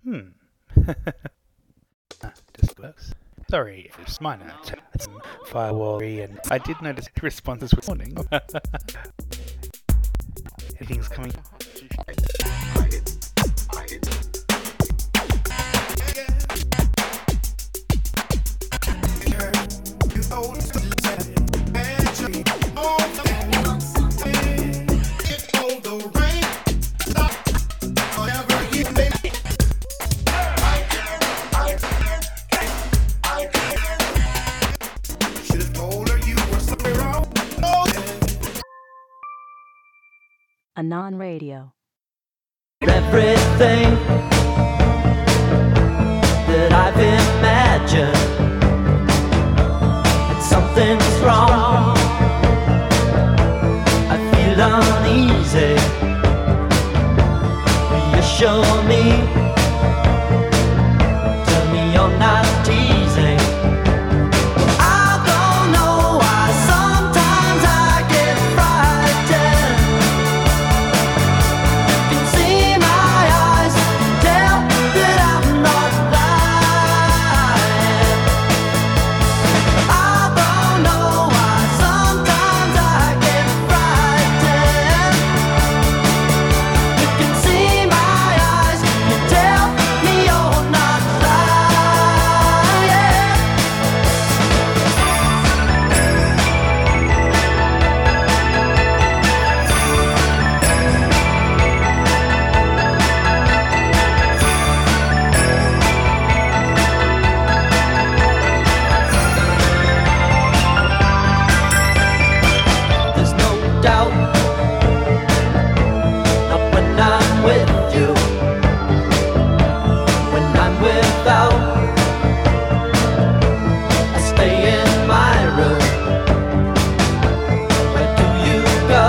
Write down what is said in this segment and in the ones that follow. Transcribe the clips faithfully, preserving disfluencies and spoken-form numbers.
Hmm. Ah, just works. Sorry, it's minor. It's firewall and I did notice responses this morning. Anything's coming. Anon Radio. Everything that I've imagined, that something's wrong. I feel uneasy. Reassure me. Tell me you're not teasing. I don't know why sometimes I get frightened. You can see my eyes, tell that I'm not lying. I don't know why sometimes I get frightened. You can see my eyes, you tell me you're not lying. There's no doubt, not when I'm with you. When I'm without, I stay in my room. Where do you go?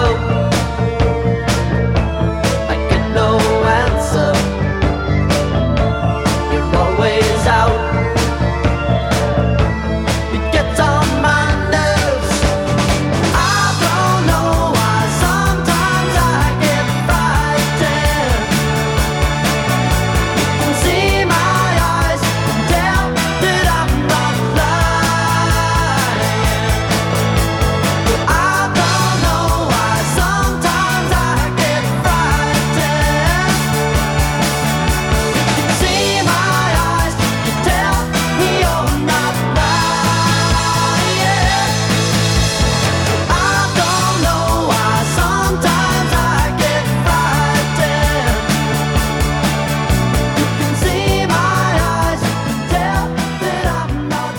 I get no answer. You're always out. It gets on my nerves. I don't know why sometimes I get frightened. You can see my eyes and tell that I'm not lying. I don't know why sometimes I get frightened. You can see my eyes, you tell me you're not lying. I don't know why sometimes I get frightened. You can see my eyes, tell that I'm not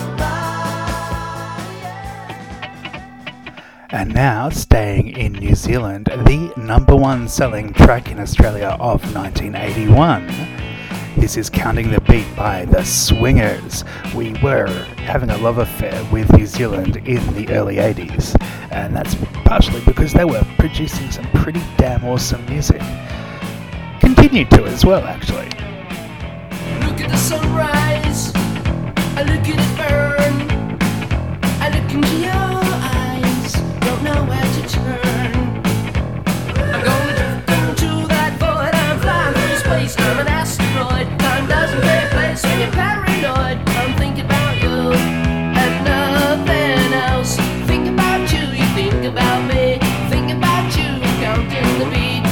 lying. And now, staying in New Zealand, the number one selling track in Australia of nineteen eighty-one. This is Counting the Beat by The Swingers. We were having a love affair with New Zealand in the early eighties, and that's partially because they were producing some pretty damn awesome music. Continued to as well, actually. Look at the sunrise, I look at it burn, I look into your eyes, don't know where to turn. I'm going to into that void, I'm flying through space, I'm an asteroid. Time doesn't take place when you're paranoid. I'm thinking about you and nothing else. Think about you, you think about me, think about you, counting the beat.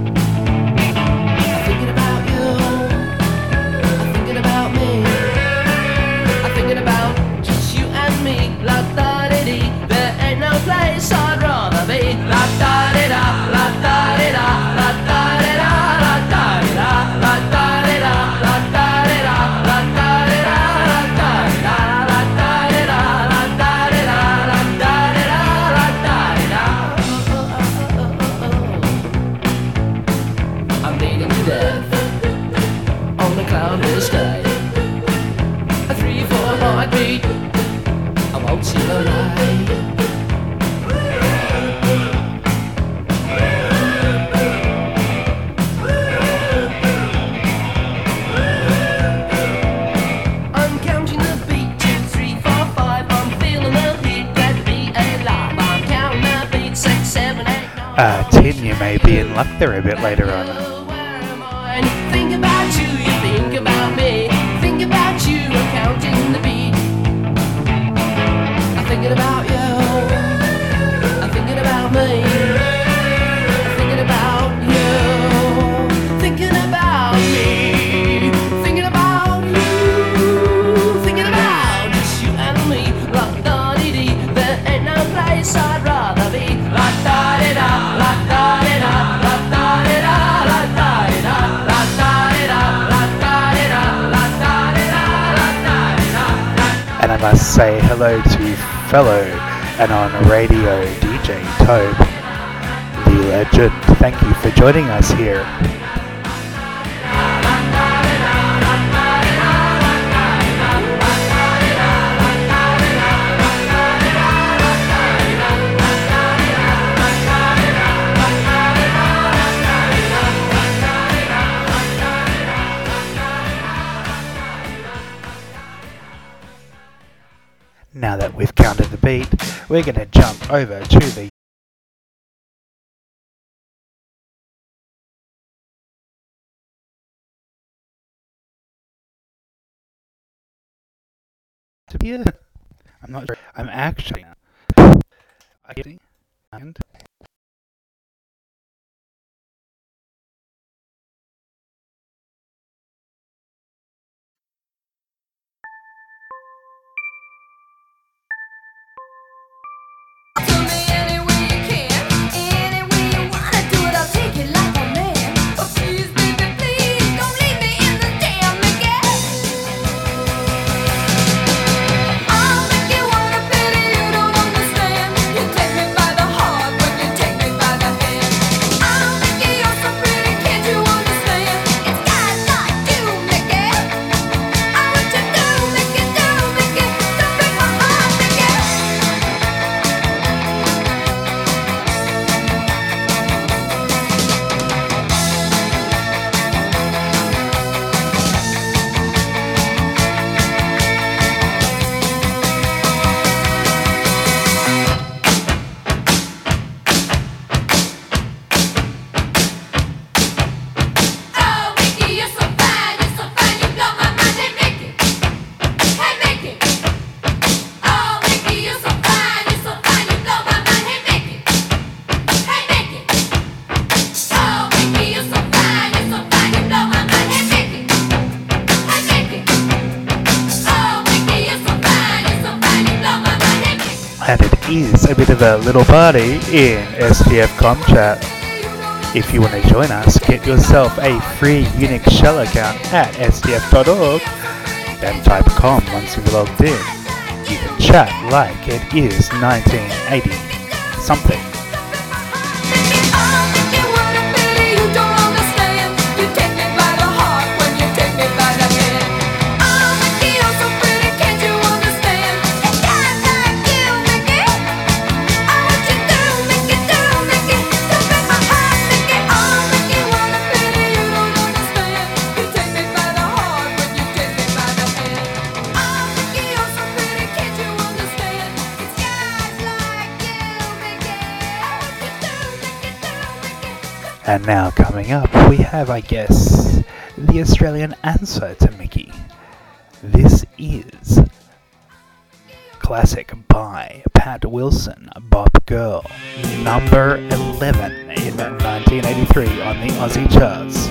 I'm thinking about you, I'm thinking about me, I'm thinking about just you and me. La da di di, there ain't no place I'd rather be. La da di da, la da di da, la da di da, la da di da, la da di da, la da di da, la da di da, la da di da, la da di da, la da di da, la da di da, la da di da. I'm bleeding to death on a cloudless day. A three, four heartbeat, I won't see the light. I'm counting the beat, two, three, four, five. I'm feeling the heat, that be alive. I'm counting the beat, six, seven, eight, nine. Uh, Tin, you may be in luck there a bit later on. Where am I? Think about you, you think about must say hello to fellow and on radio D J Tobe, the legend. Thank you for joining us here. Now that we've counted the beat, we're going to jump over to the I'm not sure. I'm actually I getting and and it is a bit of a little party in S T F Com Chat. If you want to join us, get yourself a free Unix shell account at S T F dot org, then type com once you've logged in. You can chat like it is nineteen eighty something. And now coming up, we have, I guess, the Australian answer to Mickey. This is Classic by Pat Wilson, Bob Girl, number eleven in nineteen eighty-three on the Aussie charts.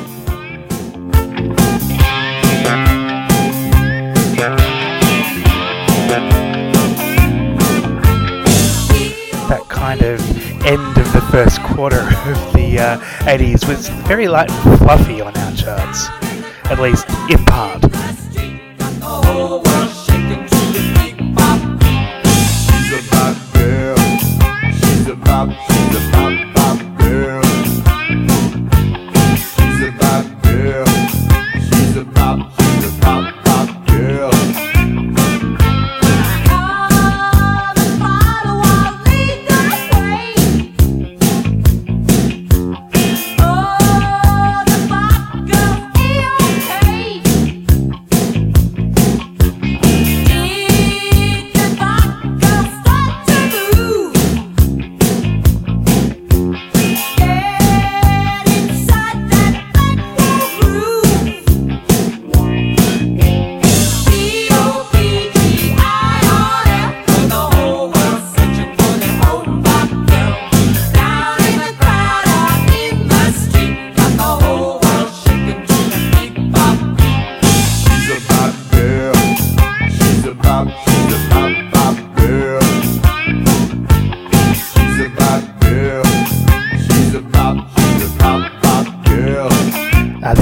That kind of end of the first quarter of the uh, eighties was very light and fluffy on our charts, at least in part.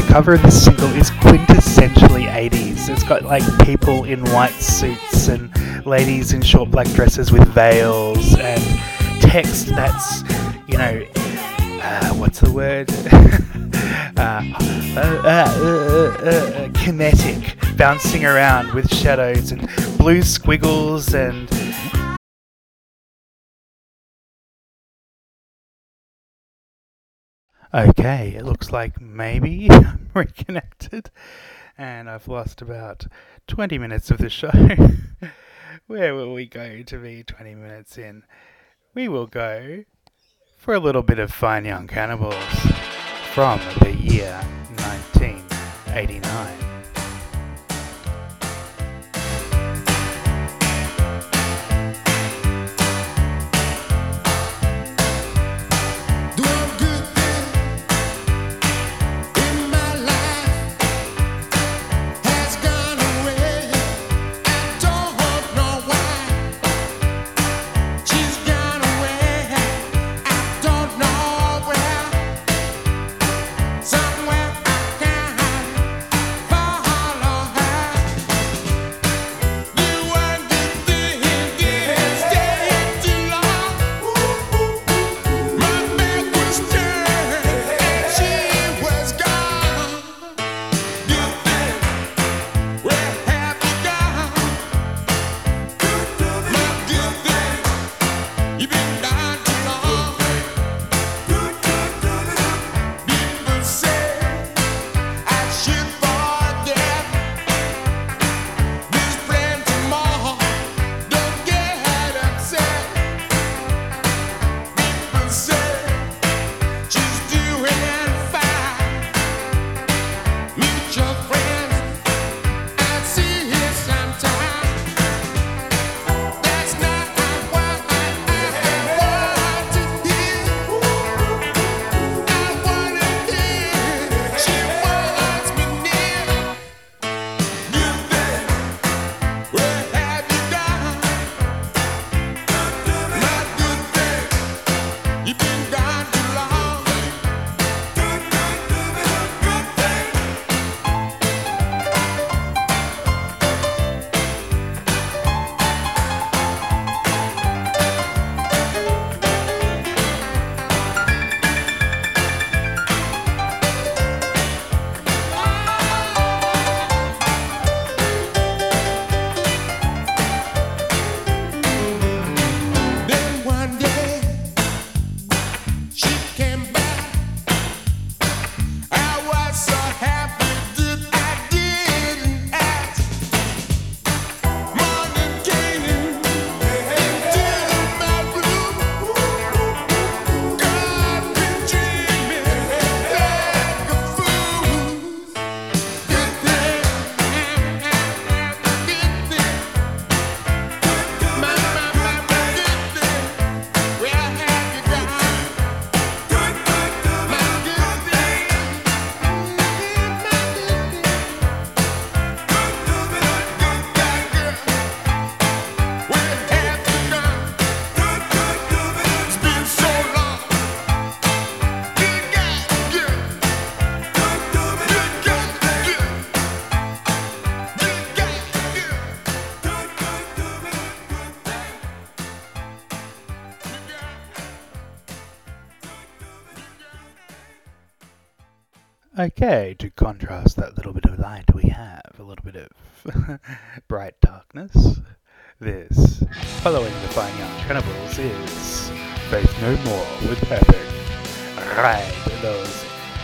cover of this single is quintessentially eighties. It's got like people in white suits and ladies in short black dresses with veils and text that's, you know, uh, what's the word? uh, uh, uh, uh, uh, kinetic, bouncing around with shadows and blue squiggles and okay, it looks like maybe I'm reconnected and I've lost about twenty minutes of the show. Where will we go to be twenty minutes in? We will go for a little bit of Fine Young Cannibals from the year nineteen eighty-nine. Somewhere I can follow Okay, to contrast that little bit of light, we have a little bit of bright darkness. This, following the Fine Young Cannibals, is Faith No More with Perfect. Ride those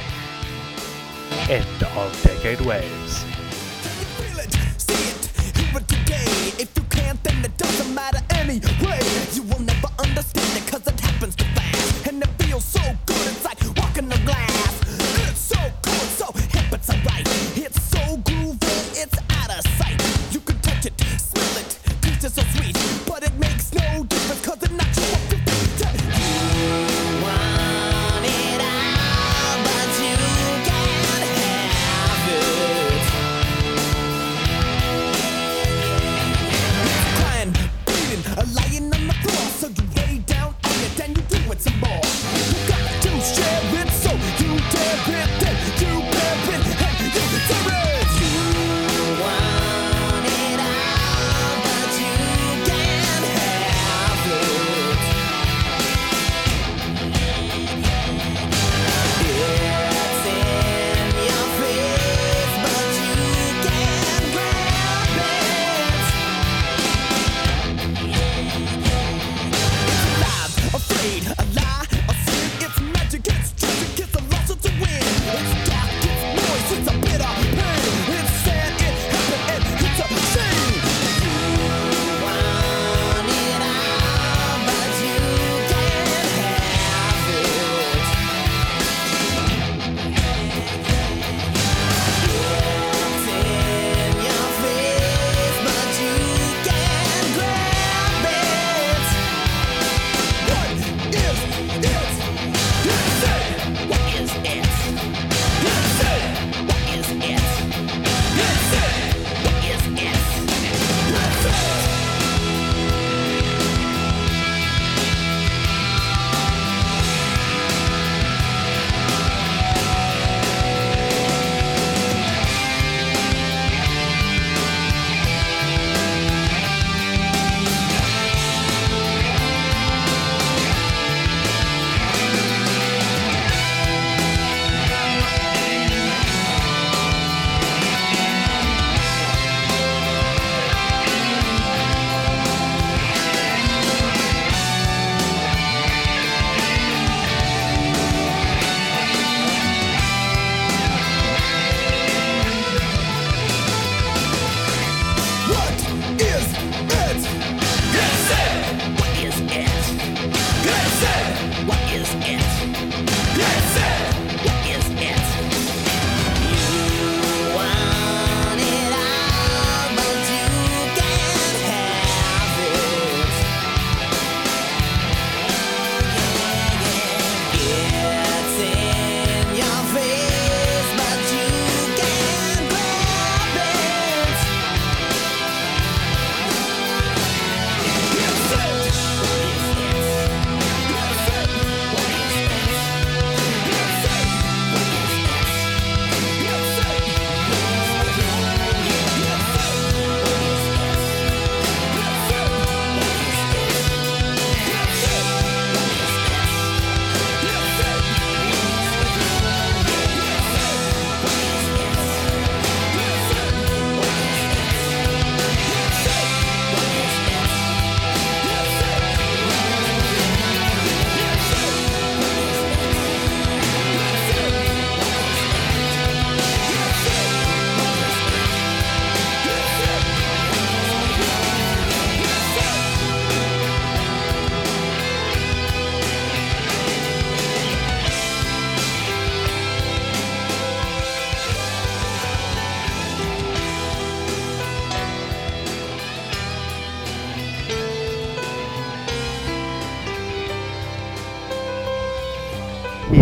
end of decade waves. Feel it, see it, hear it today. If you can't, then it doesn't matter anyway. You will never understand it, cause it happens too fast. And it feels so good, it's like walking on glass. It's so cool, it's so hip, it's alright. It's so groovy, it's out of sight. You can touch it, smell it, taste it so sweet. But it makes no difference, cause it knocks you off your feet. You want it all, but you can't have it. Crying, bleeding, lying on the floor. So you lay down on it and you do it some more. You got to shake.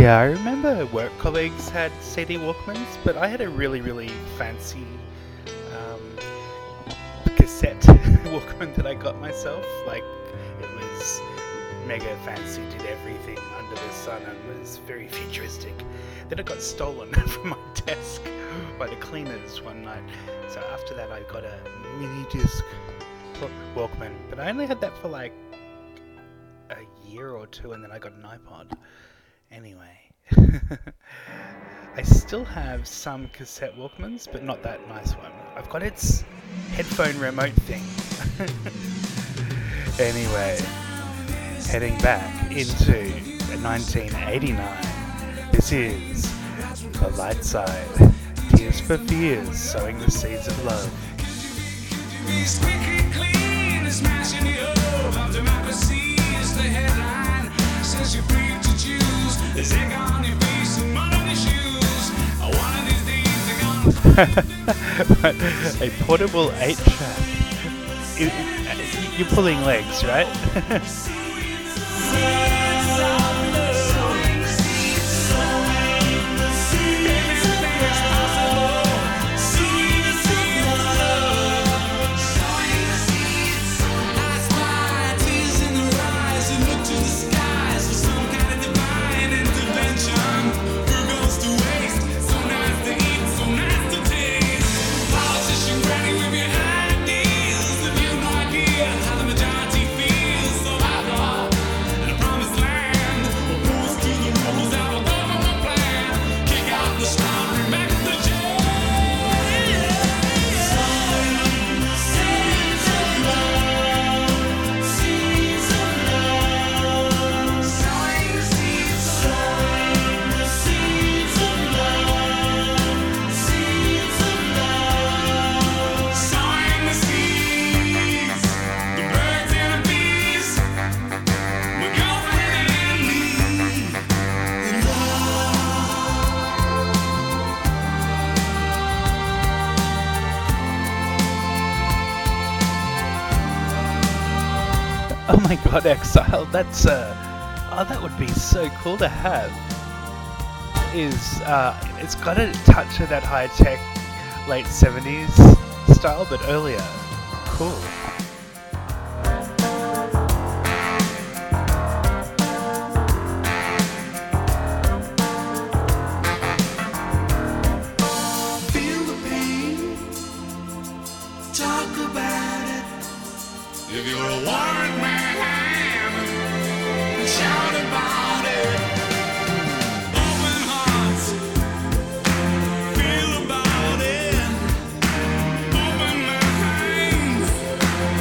Yeah, I remember work colleagues had C D Walkmans, but I had a really, really fancy um, cassette Walkman that I got myself. Like, it was mega fancy, did everything under the sun, and was very futuristic. Then it got stolen from my desk by the cleaners one night. So after that, I got a mini disc Walkman, but I only had that for like a year or two, and then I got an iPod. Anyway, I still have some cassette Walkmans, but not that nice one. I've got its headphone remote thing. Anyway, heading back into nineteen eighty-nine. This is The Light Side. Tears for Fears, sowing the seeds of love. A portable eight track. You- You're pulling legs, right? Oh my god, Exile, that's uh oh, that would be so cool to have. Is uh it's got a touch of that high tech late seventies style, but earlier. Cool. Feel the pain, talk about it. If you're a warrant man, shout about it. Open hearts, feel about it. Open minds,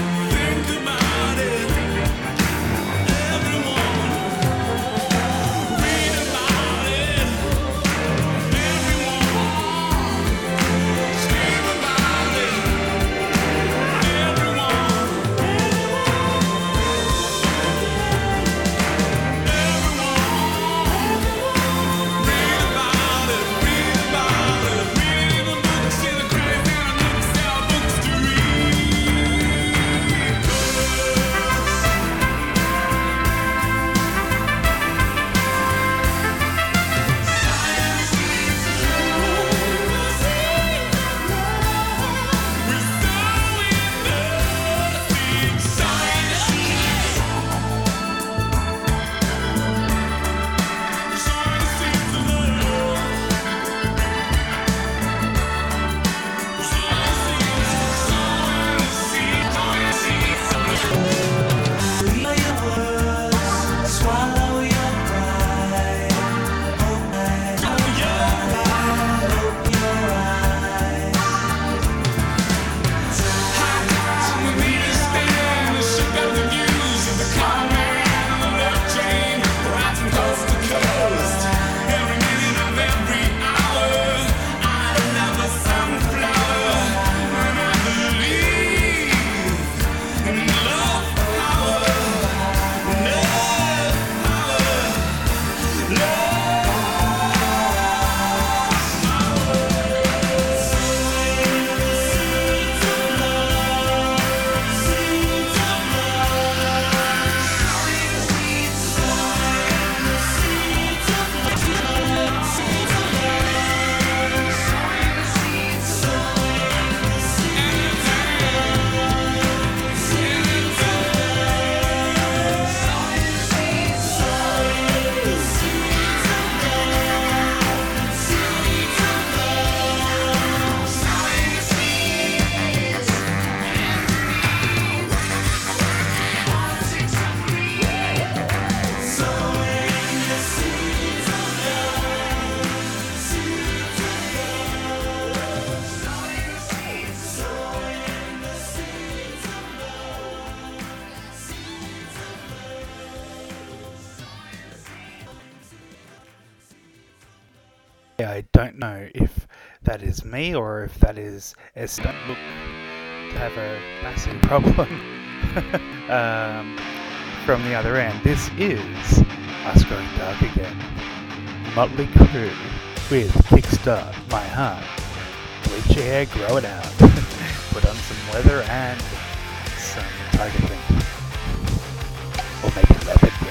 I don't know if that is me or if that is Esther. Look to have a massive problem um, from the other end. This is Us Going Dark Again. Motley Crue with Kickstart My Heart. Bleach your hair, grow it out. Put on some leather and some tiger print. Or maybe leopard print.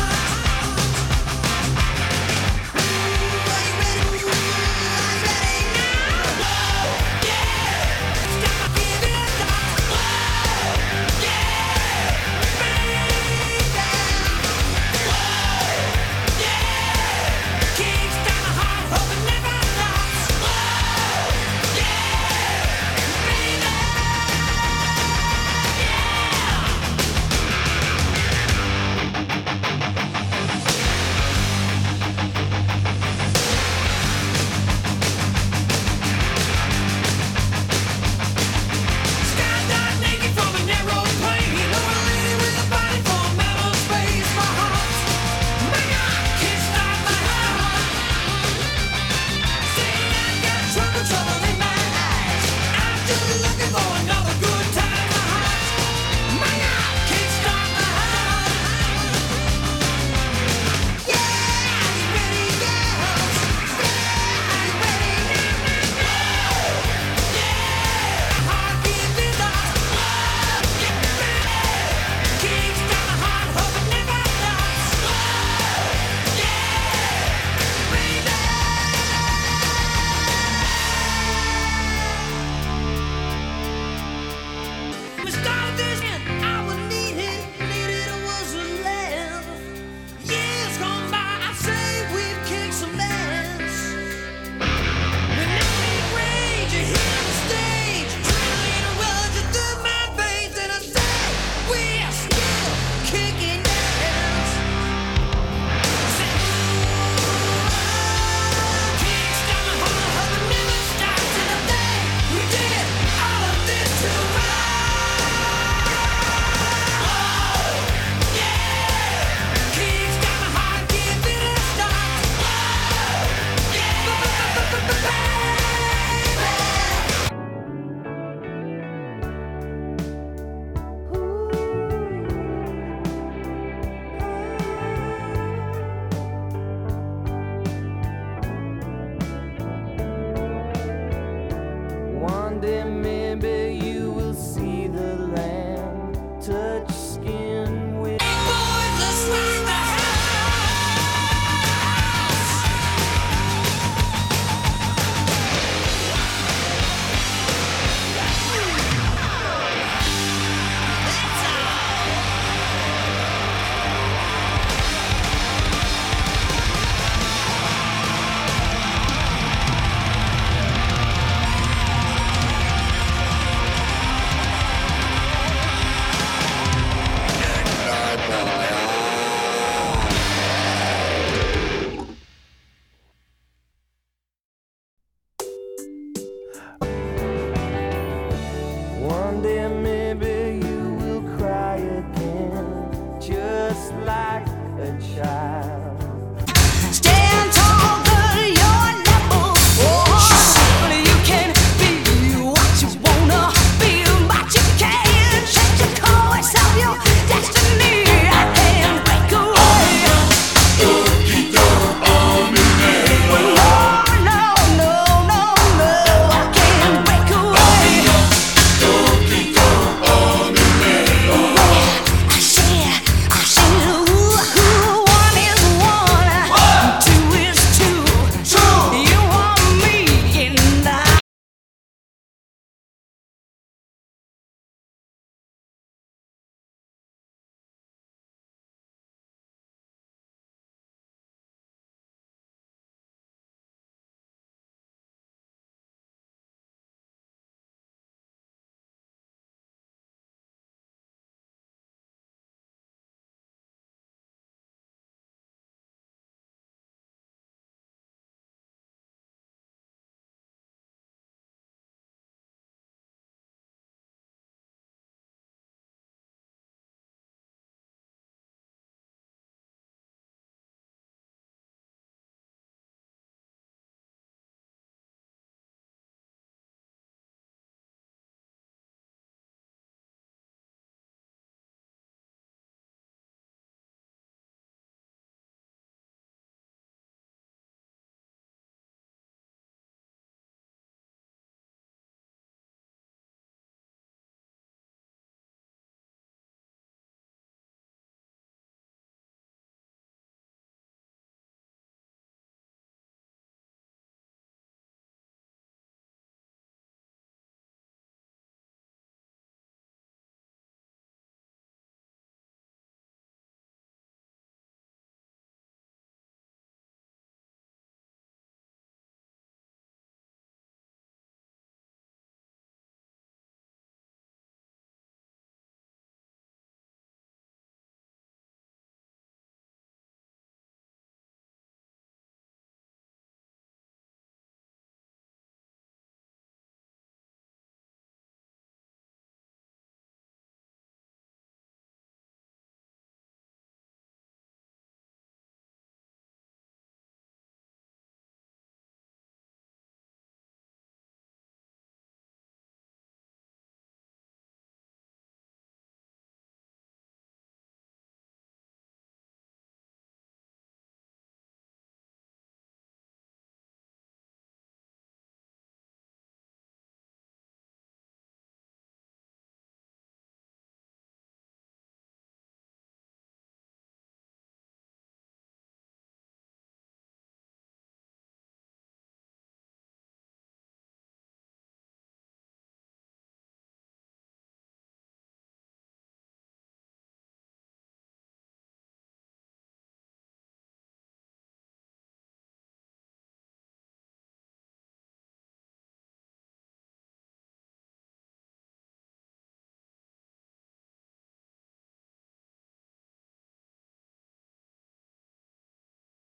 Ready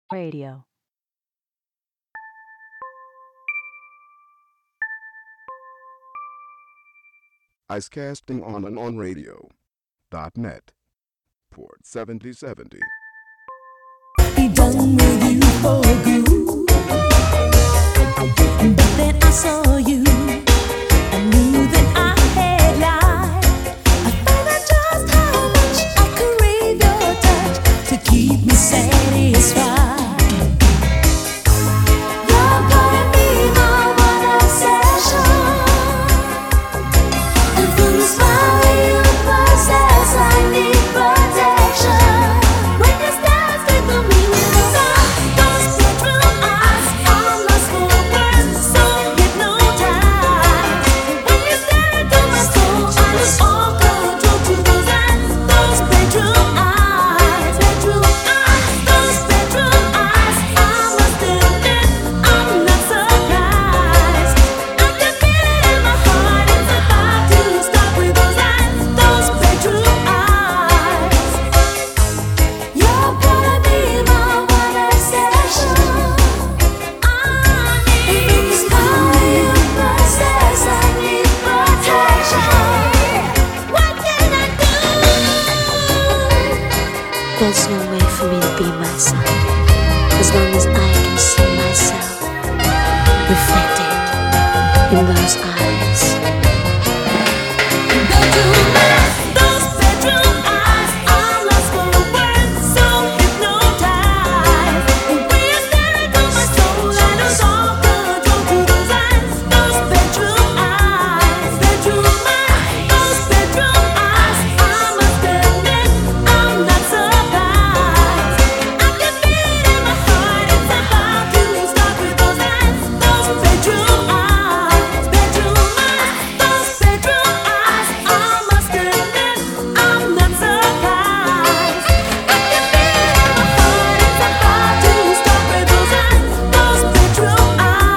Radio. Icecasting on and on radio dot net. Port seventy seventy. Be done with you for good. But then I saw you. I knew that I had lied. I found out just how much I crave your touch to keep me satisfied. You're gonna be my one obsession. And from the smile you possess, I need protection. When you stand straight for me with those eyes, those bedroom eyes, I'm lost for words, so hypnotized. When you stare into my soul, I lose all control to those eyes, those bedroom eyes, bedroom eyes, those bedroom eyes. I must admit, I'm not surprised. I can feel it in my heart, it's about to stop with those eyes, those bedroom eyes. You're gonna be my one obsession. I need smile you possess, I need protection. What can I do? There's no way for me to be myself as long as I can see myself reflected in those eyes. Bedroom eyes, those bedroom eyes, I'm lost for words, so hypnotized. And when you stare into my soul, I lose all control to those eyes, those bedroom eyes, bedroom eyes, those bedroom eyes. I must admit, I'm not surprised. I can feel it in my heart, it's about to stop with those eyes, those bedroom eyes, bedroom eyes, those bedroom eyes. I must admit, I'm not surprised. I can feel it in my heart, it's about to stop with those eyes, those bedroom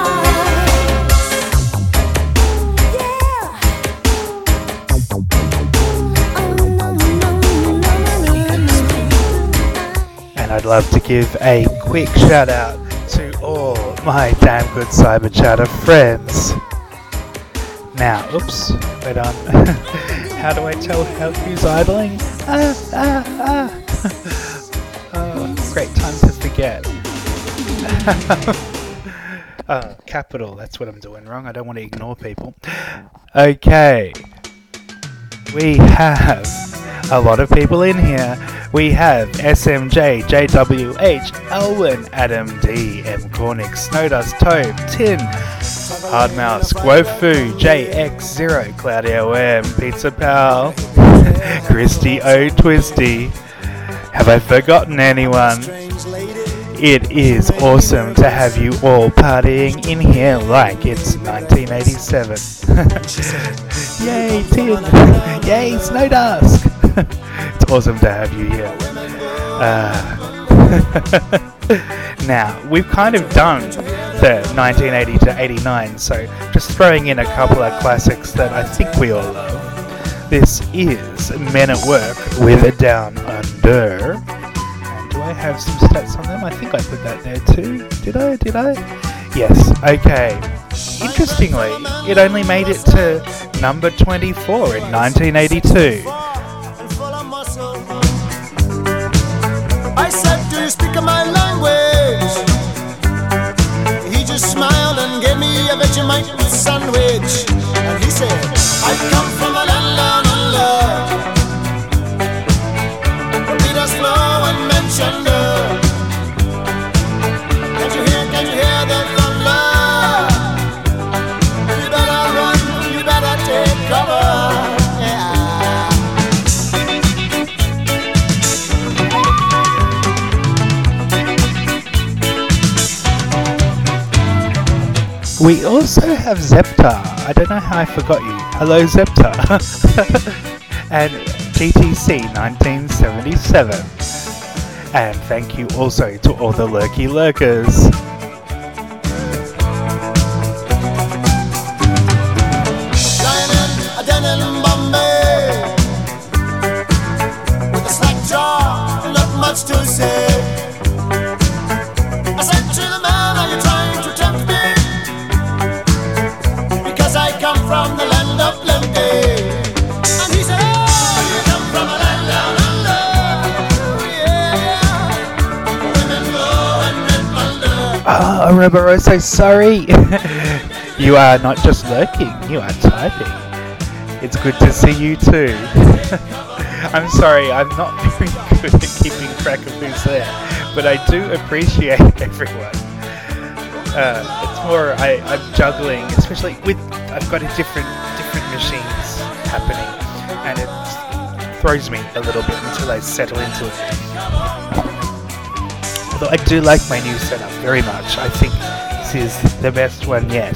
eyes. And I'd love to give a quick shout out to all my damn good Cyber Chatter friends. Now, oops, wait on. How do I tell how who's idling? Ah, ah, ah. Oh, great time to forget. Oh, capital, that's what I'm doing wrong. I don't want to ignore people. Okay. We have a lot of people in here. We have S M J, J W H, Elwin, Adam D, M Cornick, Snowdust, Tobe, Tin, Hardmouse, Guofu, J X zero, Claudio M, Pizza Pal, Christy O Twisty. Have I forgotten anyone? It is awesome to have you all partying in here like it's nineteen eighty-seven. Yay, Tin! Yay, Snowdusk! It's awesome to have you here. Uh, now, we've kind of done the nineteen eighty to eighty-nine, so just throwing in a couple of classics that I think we all love. This is Men at Work with Down Under. And do I have some stats on them? I think I put that there too. Did I? Did I? Yes, okay. Interestingly, it only made it to number twenty-four in nineteen eighty-two. I said, do you speak my language? He just smiled and gave me a Vegemite sandwich. And he said, I come from a land down under. Beat us slow and mention the. Can't you hear, can't you hear the thunder? You better run, you better take cover. We also have Zepta. I don't know how I forgot you. Hello, Zepta. And G T C nineteen seventy-seven. And thank you also to all the lurky lurkers. Lying in a den in Bombay with a slack jaw, not much to say. Oh, Ouroboros, sorry. You are not just lurking, you are typing. It's good to see you too. I'm sorry, I'm not very good at keeping track of who's there, but I do appreciate everyone. Uh, it's more, I, I'm juggling, especially with, I've got a different, different machines happening, and it throws me a little bit until I settle into it. Although I do like my new setup very much. I think this is the best one yet.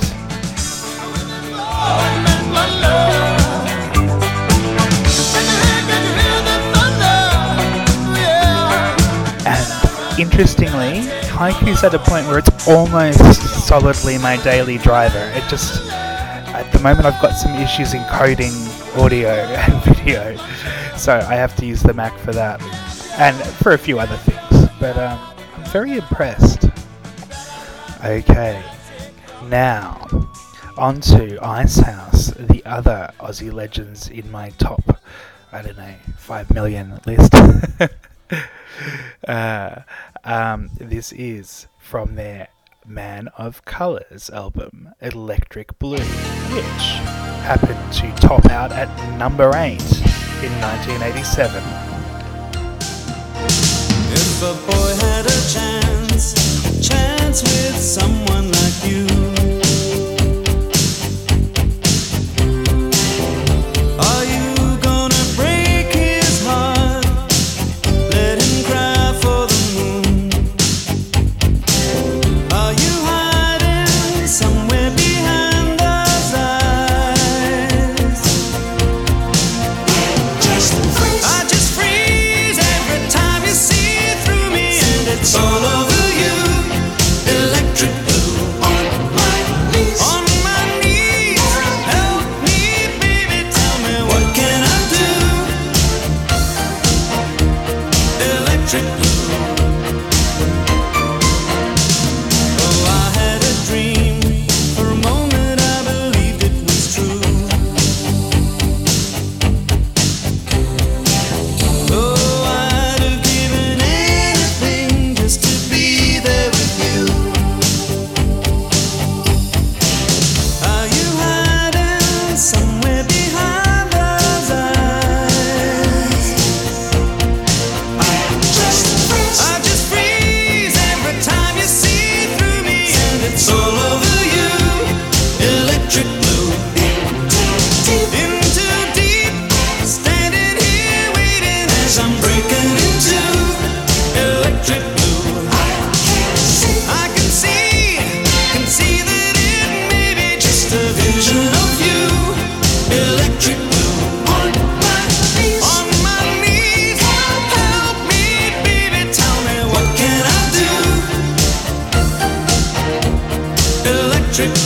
And interestingly, Haiku's at a point where it's almost solidly my daily driver. It just, at the moment I've got some issues encoding audio and video, so I have to use the Mac for that, and for a few other things, but um, I'm very impressed. Okay, now on to Icehouse, the other Aussie legends in my top, I don't know, five million list. uh, um, this is from their Man of Colours album, Electric Blue, which happened to top out at number eight in nineteen eighty-seven. If a boy had a chance, a chance with someone like you, are you gonna break his heart? Let him cry for the moon. Are you hiding somewhere behind those eyes? I just freeze every time you see through me, and it's all over you. Electric blue on my knees, on my knees. Help me, baby, tell me what can I do? Electric blue. Oh, I had a dream. For a moment, I believed it was true. Oh, I'd have given anything just to be there with you. Are you hiding somewhere behind those eyes? I just freeze every time you see through me, and it's all over you. Electric blue, in too deep, standing here waiting as I'm breaking into electric blue. I can see, can see that it may be just a vision of you. Electric blue, on my knees, on my knees. Help me, baby, tell me what can I do? Electric blue.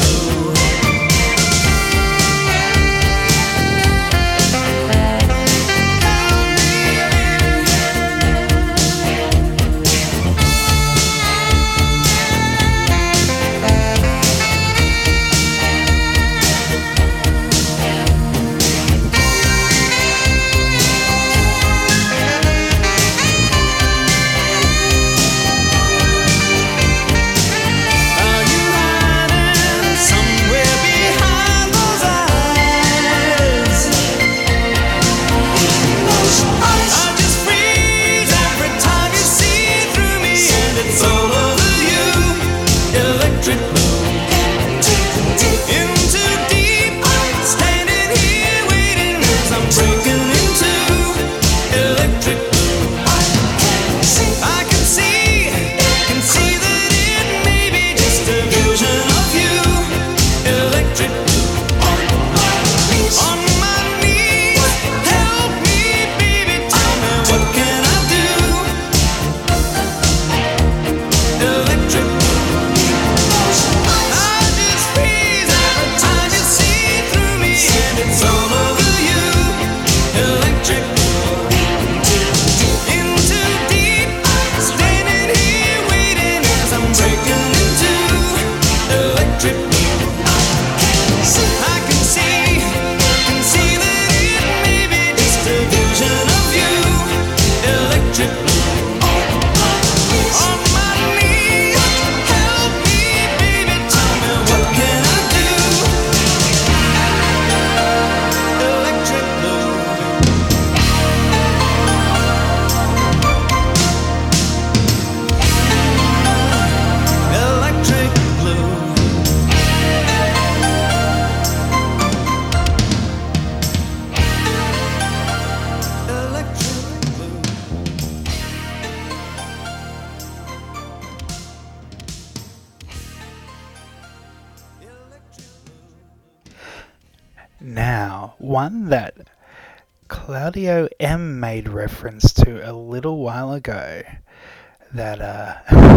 one that Claudio M made reference to a little while ago. That, uh,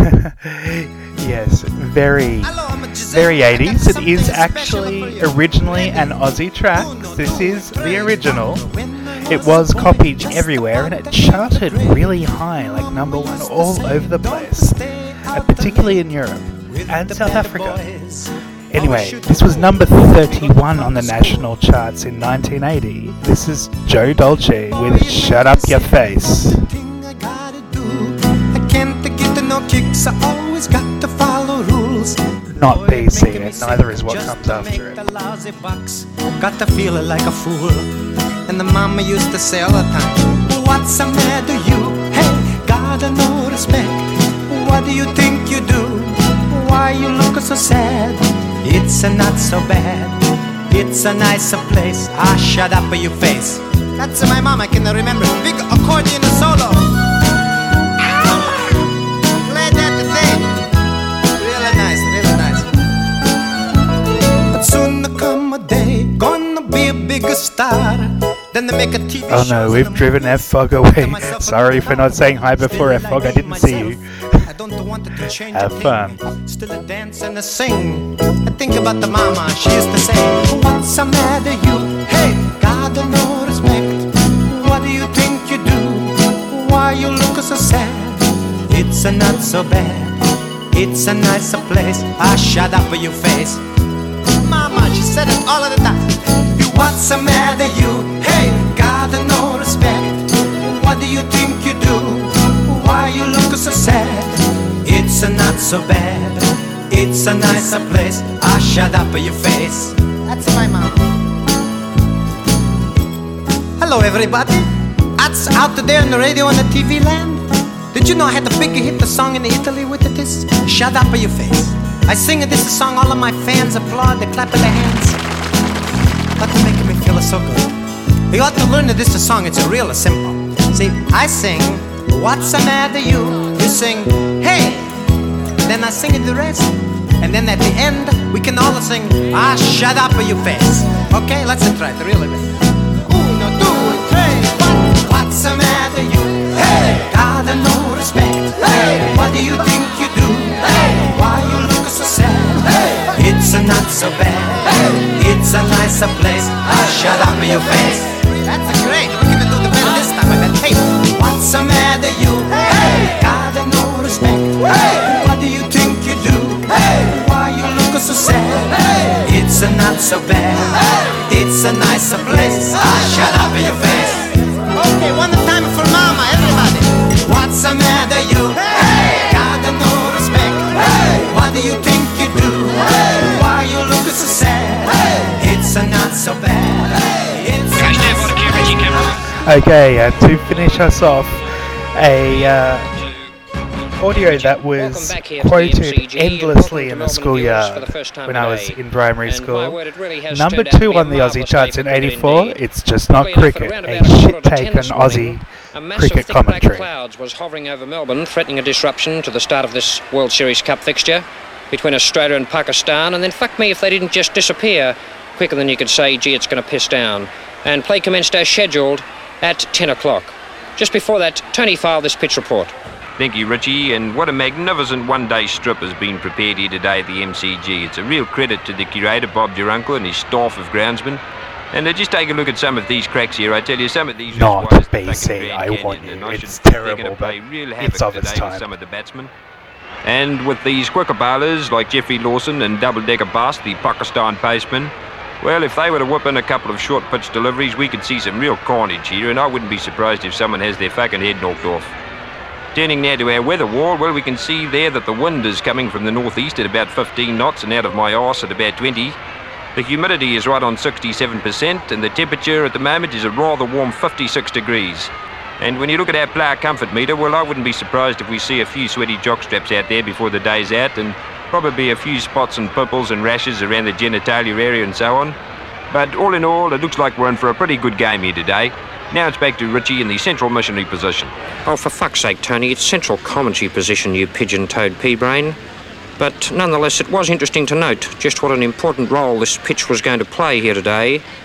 yes, very, very eighties. It is actually originally an Aussie track. This is the original. It was copied everywhere and it charted really high, like number one all over the place, uh, particularly in Europe and South Africa. Anyway, this was number thirty-one on the national charts in nineteen eighty. This is Joe Dolce with Shut Up Your Face. No kicks, I always got to follow rules. Not B C, and neither is what comes after it. Lousy bucks, got to feel it like a fool. And the mama used to say all the time, what's the matter you? Hey, gotta no respect. What do you think you do? Why you look so sad? It's a not so bad. It's a nicer place. Ah, shut up your face. That's my mama, can I remember? Big accordion solo. Bigger star. Then they make a T V oh no, we've driven F Fog away. Sorry for not saying hi before F Fog. I didn't see you. I don't want to change Have fun. Still a dance and a sing. I think about the mama. She used to say, what's the matter you? Hey, God no respect. What do you think you do? Why you look so sad? It's a not so bad. It's a nicer place. Ah, shut up your face. Mama, she said it all of the time. What's the matter you? Hey, got no respect. What do you think you do? Why you look so sad? It's a not so bad. It's a nicer place. Ah, shut up your face. That's my mom. Hello everybody. That's out there on the radio and the T V land. Did you know I had the big hit the song in Italy with it? This shut up your face. I sing this song, all of my fans applaud, they clap their hands. But they're making me feel so good. You ought to learn that this song, it's a real simple. See, I sing, what's the matter you? You sing, hey. Then I sing it the rest. And then at the end, we can all sing, ah, shut up your face. Okay, let's try it, really. Uno, two, three, one. What's the matter you? Hey, got no respect. Hey, what do you think you do? Hey, why you look so sad? Hey, it's a not so bad. Hey, it's a nicer place. Ah, shut up your face. That's great. We can do the better this time. I bet. Hey, what's the matter you? Hey, got no respect. Hey, what do you think you do? Hey, why you look so sad? Hey, it's a not so bad. Hey, it's a nicer place. Ah, shut up your face. Okay, one time for mama, everybody. What's the matter you? Hey, got no respect. Hey, what do you think you do? Hey, why you look so sad? Hey, it's a not so bad. Hey, it's a nice Okay, and to finish us off, a uh, audio that was quoted endlessly in the schoolyard when I was in primary school. Number two on the Aussie charts in eighty-four, It's Just Not Cricket, a shit take on Aussie cricket commentary. Clouds was hovering over Melbourne, threatening a disruption to the start of this World Series Cup fixture between Australia and Pakistan, and then fuck me if they didn't just disappear quicker than you could say, gee, it's going to piss down. And play commenced as scheduled at ten o'clock. Just before that, Tony filed this pitch report. Thank you, Richie, and what a magnificent one-day strip has been prepared here today at the M C G. It's a real credit to the curator, Bob Duruncle, and his staff of groundsmen. And uh, just take a look at some of these cracks here. I tell you, some of these... Not B C, I want you. It's terrible, but it's of its time. Some of the batsmen. And with these quicker bowlers like Jeffrey Lawson and Double-Decker Bass, the Pakistan postman, well, if they were to whip in a couple of short pitch deliveries, we could see some real carnage here, and I wouldn't be surprised if someone has their fucking head knocked off. Turning now to our weather wall, well, we can see there that the wind is coming from the northeast at about fifteen knots and out of my arse at about twenty. The humidity is right on sixty-seven percent, and the temperature at the moment is a rather warm fifty-six degrees. And when you look at our player comfort meter, well, I wouldn't be surprised if we see a few sweaty jockstraps out there before the day's out, and probably a few spots and pimples and rashes around the genitalia area and so on. But all in all, it looks like we're in for a pretty good game here today. Now it's back to Richie in the central missionary position. Oh, for fuck's sake, Tony, it's central commentary position, you pigeon-toed pea-brain. But nonetheless, it was interesting to note just what an important role this pitch was going to play here today.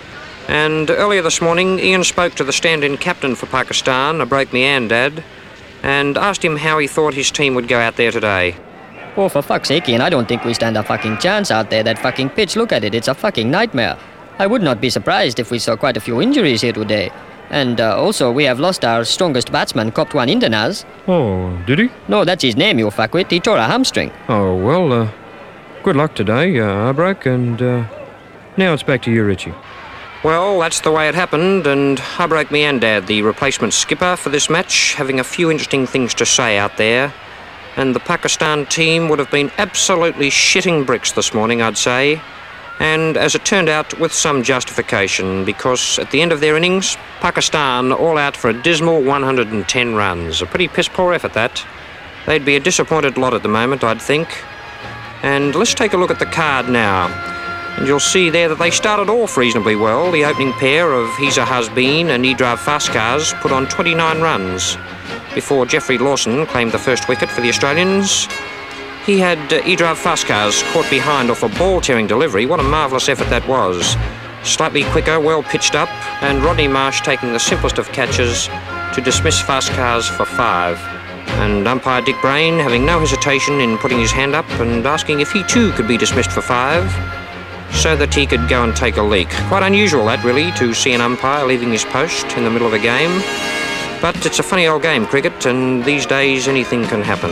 And earlier this morning, Ian spoke to the stand-in captain for Pakistan, Abroke Miandad, and asked him how he thought his team would go out there today. Oh, for fuck's sake, Ian, I don't think we stand a fucking chance out there. That fucking pitch, look at it, it's a fucking nightmare. I would not be surprised if we saw quite a few injuries here today. And uh, also, we have lost our strongest batsman, Koptwan Indanaz. Oh, did he? No, that's his name, you fuckwit. He tore a hamstring. Oh, well, uh, good luck today, uh, Abroke, and uh, now it's back to you, Richie. Well, that's the way it happened, and Abroke Miandad, the replacement skipper for this match, having a few interesting things to say out there. And the Pakistan team would have been absolutely shitting bricks this morning, I'd say. And as it turned out, with some justification, because at the end of their innings, Pakistan all out for a dismal one hundred ten runs. A pretty piss-poor effort, that. They'd be a disappointed lot at the moment, I'd think. And let's take a look at the card now. And you'll see there that they started off reasonably well. The opening pair of Hiza Hasbeen and Idrav Faskars put on twenty-nine runs before Jeffrey Lawson claimed the first wicket for the Australians. He had uh, Idrav Faskars caught behind off a ball-tearing delivery. What a marvellous effort that was. Slightly quicker, well pitched up, and Rodney Marsh taking the simplest of catches to dismiss Faskars for five. And umpire Dick Brain having no hesitation in putting his hand up and asking if he too could be dismissed for five, so that he could go and take a leak. Quite unusual that, really, to see an umpire leaving his post in the middle of a game. But it's a funny old game, cricket, and these days anything can happen.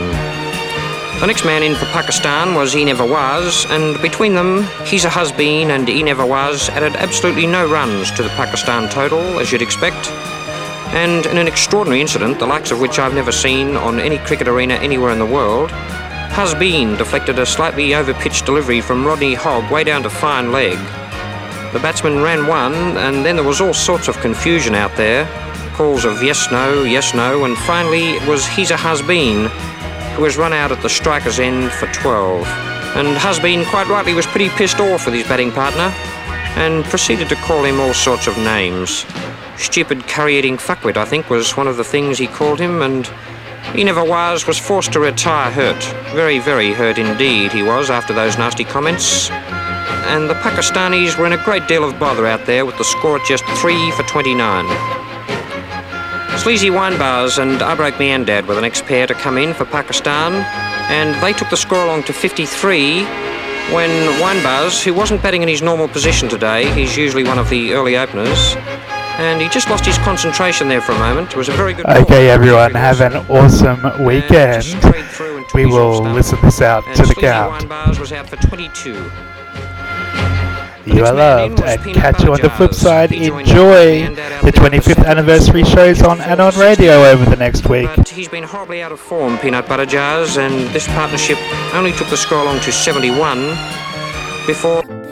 The next man in for Pakistan was He Never Was, and between them, Hiza Hasbeen and He Never Was added absolutely no runs to the Pakistan total, as you'd expect. And in an extraordinary incident, the likes of which I've never seen on any cricket arena anywhere in the world, Hasbeen deflected a slightly over-pitched delivery from Rodney Hogg way down to fine leg. The batsman ran one, and then there was all sorts of confusion out there. Calls of yes, no, yes, no, and finally it was Hiza Hasbeen who was run out at the striker's end for twelve. And Hasbeen, quite rightly, was pretty pissed off with his batting partner and proceeded to call him all sorts of names. Stupid curry-eating fuckwit, I think, was one of the things he called him, and He Never Was was forced to retire hurt. Very, very hurt indeed he was after those nasty comments. And the Pakistanis were in a great deal of bother out there with the score at just three for twenty-nine. Sleazy Winebars and Abroke Miandad were the next pair to come in for Pakistan, and they took the score along to fifty-three when Winebars, who wasn't batting in his normal position today, he's usually one of the early openers, and he just lost his concentration there for a moment. It was a very good ball. Okay, everyone, have an awesome weekend. We will listen this out to the count. Winebars was out for twenty-two. You are loved, and catch you on the flip side. Enjoy the twenty-fifth anniversary shows on Anon Radio over the next week. But he's been horribly out of form, Peanut Butter Jars, and this partnership only took the score along to seventy-one before...